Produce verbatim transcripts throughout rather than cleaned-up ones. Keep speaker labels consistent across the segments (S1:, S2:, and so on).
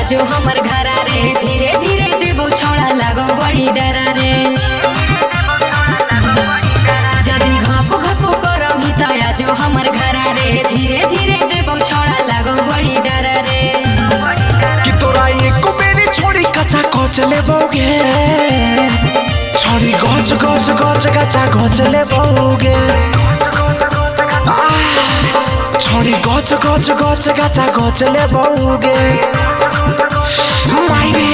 S1: जो हमर घरा रे धीरे धीरे देबो छोड़ा लागो बड़ी डरा रे जदी घप घप करम तया जो हमर घरा रे धीरे धीरे देबो छोड़ा लागो बड़ी डरा रे
S2: कि तोरा एको बेरी छोड़ी कच्चा कोच लेबोगे छोड़ी गच गच गच कच्चा कोच लेबोगे छोड़ी गच गच गच कच्चा कोच लेबोगे मायने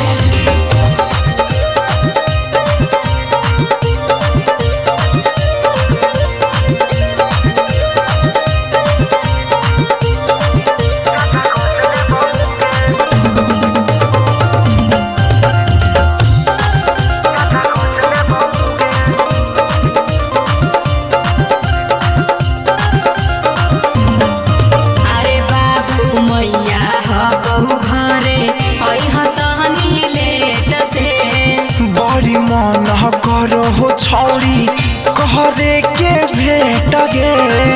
S2: हो छौरी कहरे के भेट गे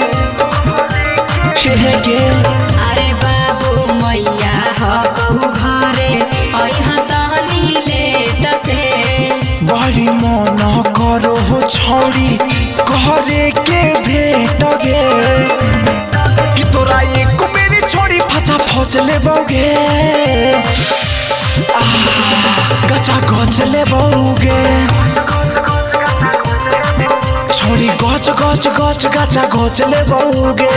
S2: हे गे
S1: अरे बाबू मैया ह कहू घरे अइहा तहनी लेट से
S2: बड़ी मन करो हो छौरी कहरे के भेट गे कि तोरा एको बेरी छोड़ी फचा फच लेबोगे गचा गच लेबोगे छोड़ी गच गच गच गचा गच लेबोगे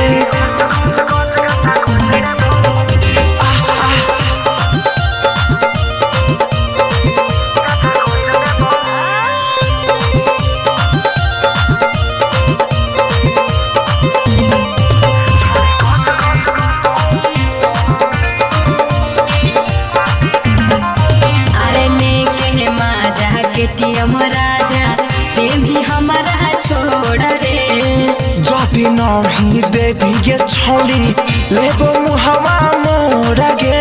S1: अरे लेके माजा केटीएम राजा ते भी हमारा छोड़ रे
S2: जदी नहीं देवी गे छोड़ी लेबो मुहवा मोरा गे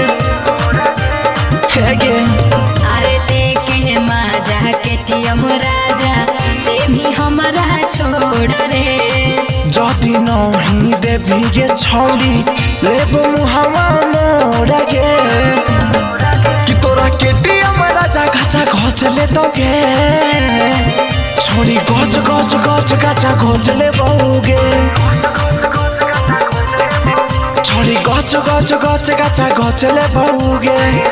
S2: हे गे
S1: अरे लेके माजा केटीएम राजा ते भी हमारा छोड़ रे
S2: जदी नहीं देवी गे छोड़ी लेबो मुहवा मोरा गे कि तोरा केटीएम राजा घचा घच ले दोगे छोड़ी गच गच गच गचा गच लेबोगे छोड़ी गच गच गच गचा गच लेबोगे